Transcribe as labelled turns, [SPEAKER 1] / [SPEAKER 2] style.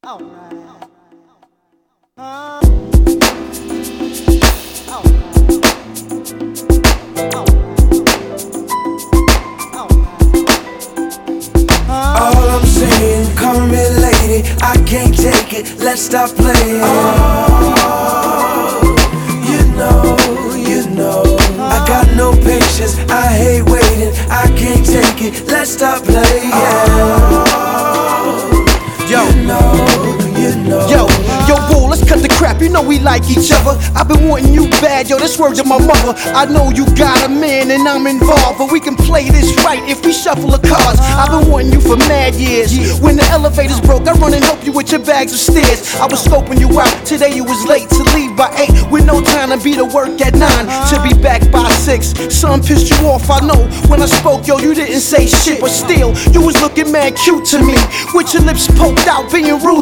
[SPEAKER 1] All I'm saying, come here lady, I can't take it, let's stop playing. You know, I got no patience, I hate waiting, I can't take it, let's stop playing.
[SPEAKER 2] Yo, boo, let's cut the crap, you know we like each other. I've been wanting you bad, yo, that's words of my mother. I know you got a man and I'm involved, but we can play this right if we shuffle the cards. I've been wanting you for mad years. When the elevator's broke, I run and help you with your bags of stairs. I was scoping you out, today you was late to leave by 8, with no time to be to work at 9, to be back by 6. Something pissed you off, I know. When I spoke, yo, you didn't say shit, but still, you was looking mad cute to me, with your lips poked out, being rude